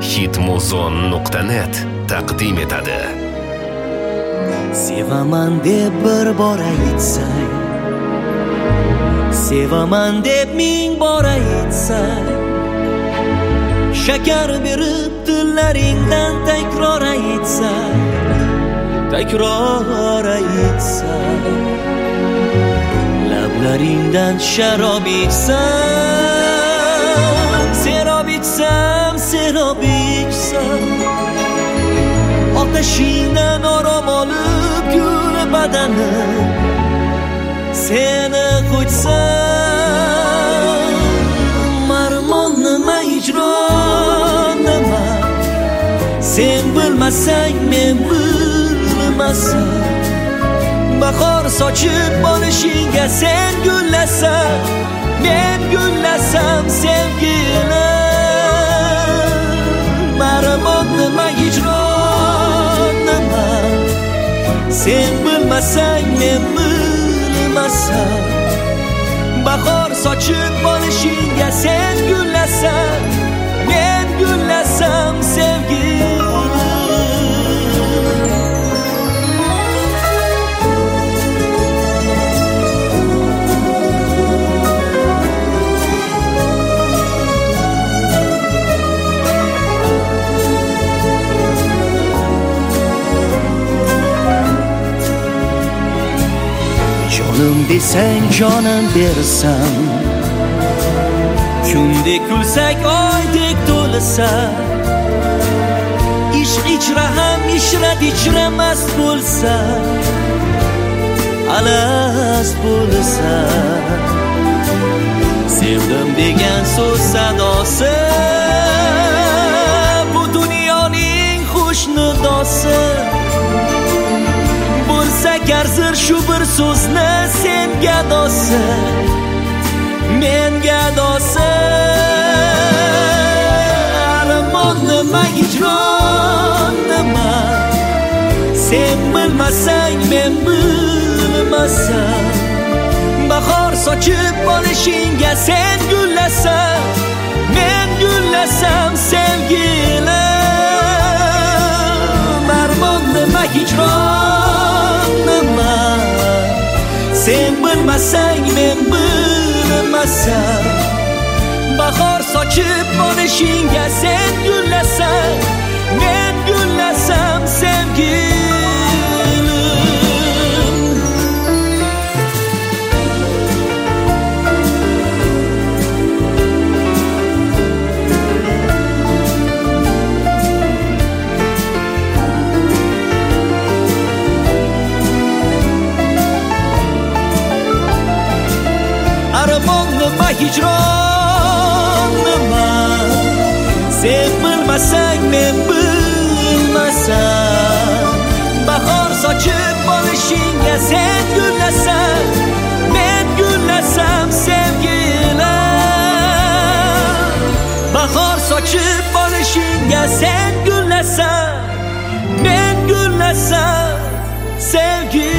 hitmuzon.net taqdim etadi. Sevaman deb bir bor aytsang, sevaman deb ming bor aytsang, shakar berib tillaringdan takror aytsang, takror aytsang, lablaringdan sharob ichsam, serob ichsam, serob ichsam, otashingdan orom olib gul badanim seni quchsam, marmon nima, hijron nima, sen bilmasang men bilmasam, bahor sochib olishingga sen gullasam, men gullasam sevgilim, marmon nima, hijron nima, sen bilmasang men bilmasam, bahor sochib olishingga sen gullasam, men gullasam sevgilim. Jonim desang jonim bersam, kundek kulsak oydek to'lsa, ishq ichra ham ishrat ichramas bo'lsa, alast bo'lsa, sevdim degan so'z sadosi bu dunyoning xush nidosi, bo'lsa karzir shu bir so'zni sen gadosi, men gadosi, armon nima, hijron nima, sen bilmasang men bilmasam, bahor sochib olishingga sen gullasam, men gullasam sevgilim, armon nima, hijron nima, sen bilmasang men bilmasam, bahor sochib olishingga sen gullasam, men gullasam sevgilim. Armon nima, hijron nima, sen bilmasang men bilmasam, bahor sochib olishingga sen gullasam, men gullasam sevgilim, bahor sochib olishingga sen gullasam, men gullasam sevgilim.